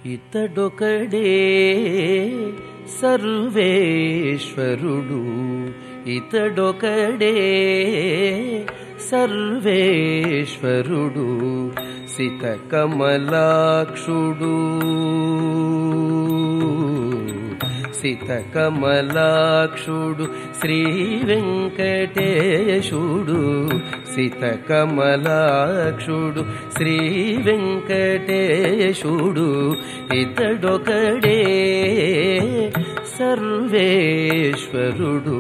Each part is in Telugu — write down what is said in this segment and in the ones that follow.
ఇతడొకడే సర్వేశ్వరుడు, ఇతడొకడే సర్వేశ్వరుడు, సితకమలాక్షుడు, సితకమలాక్షుడు శ్రీ వెంకటేశుడు, సితకమలాక్షుడు శ్రీ వెంకటేశుడు, ఇతడొకడే సర్వేశ్వరుడు,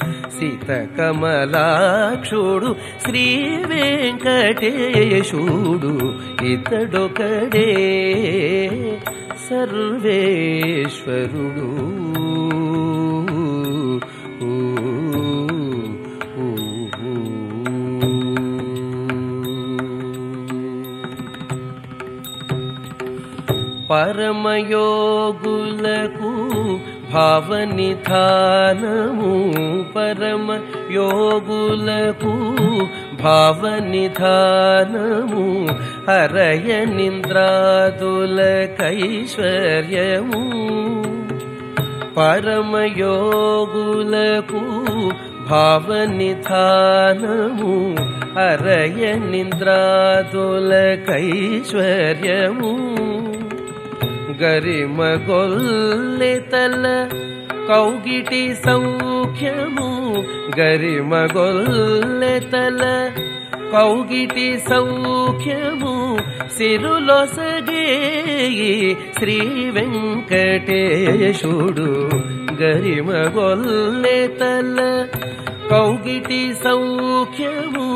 సితకమలాక్షుడు శ్రీ వెంకటేశుడు, ఇతడొకడే సర్వేశ్వరుడు. పరమయోగులకు భావనిధానము, పరమయోగులకు భావనిధానము, హరయ నింద్రాదులకైశ్వర్యము, పరమయోగులకు భావనిధానము, హరయ నింద్రాదులకైశ్వర్యము, గరిమగొల్లెతల కౌగిటి సౌఖ్యము, గరిమగొల్లెతల కౌగిటి సౌఖ్యము, సిరులొసగేయి శ్రీ వెంకటేశుడు, గరిమగొల్లెతల కౌగిటి సౌఖ్యము,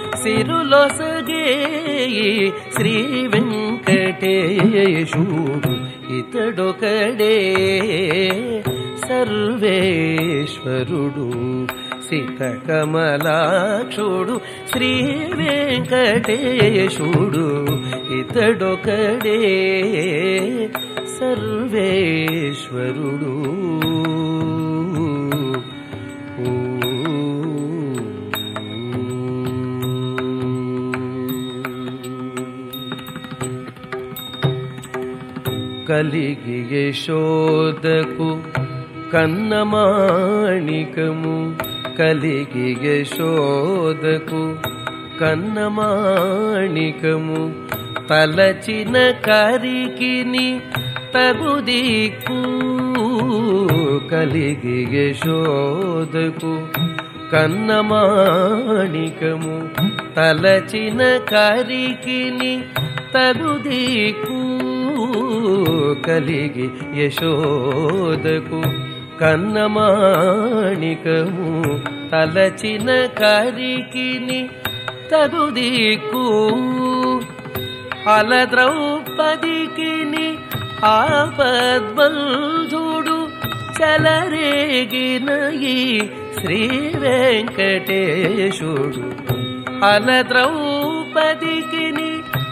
సిరులొసగేయి శ్రీ వెంకటేశుడు, ఇతడొకడే సర్వేశ్వరుడు, సితకమలాక్షుడు శ్రీ వెంకటేశుడు, ఇతడొకడే సర్వేశ్వరుడు. కలిగి యశోదకు కన్నమాణికము, కలిగి యశోదకు కన్నమాణికము, తలచిన కరికిని తగుదిక్కు, కలిగి యశోదకు కన్నమాణికము, తలచిన కరికిని తగుదిక్కు, కలిగి యశోదకు కన్నమాణికము, తలచిన కరికిని తగుదిక్కు, అలద్రౌపదికిని ఆపద్బంధుడు, చలరేగిన ఈ శ్రీ వెంకటేశుడు, అలద్రౌపదికిని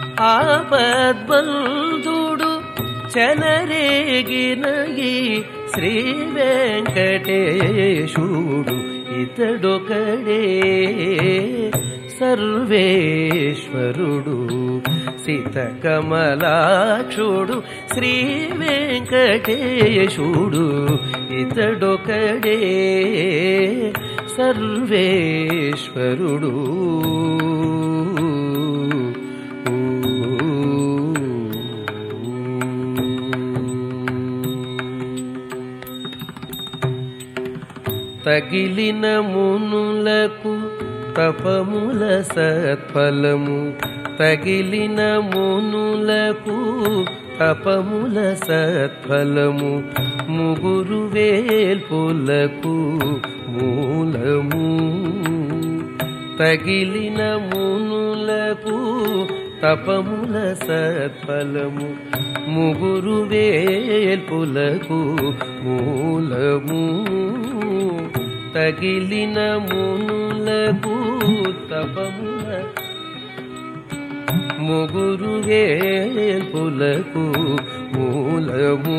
ఆపద్బంధుడు, చలరేగిన ఈ శ్రీ వెంకటేశుడు, ఇతడొకడే సర్వేశ్వరుడు, సితకమలాక్షుడు శ్రీ వెంకటేశుడు, ఇతడొకడే సర్వేశ్వరుడు. తగిలిన మునులకు తపముల సత్ఫలము, తగిలిన మునులకు తపముల సత్ఫలము, ముగురు వేల్పులకు మూలము, తగిలిన మునులకు తపముల సత్ఫలము, ముగురు వేల్పులకు మూలము, తగిలిన మునులకు తపముల ముగురు వేల్పులకు మూలము,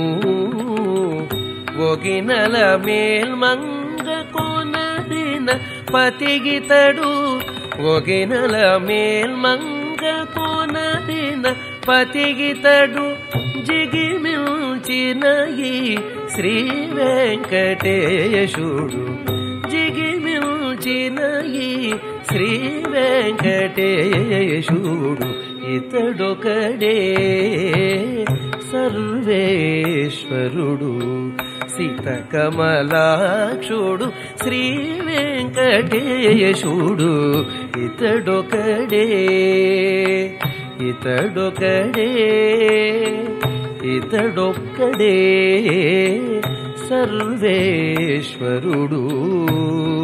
ఒగినల మేల్మంగ కొనదిన పతిగితడు, ఒగినల మేల్మంగ కొనదిన పతిగితడు, జిగిమిల్ ఈ శ్రీ వెంకటేశుడు జిగిమిల్చిన ఈ శ్రీ వెంకటేశుడు ఇతడొకడే సర్వేశ్వరుడు సీతకమలాక్షుడు శ్రీ వెంకటేశుడు ఇతడొకడే ఇతడొకడే ఇతడొక్కడే సర్వేశ్వరుడు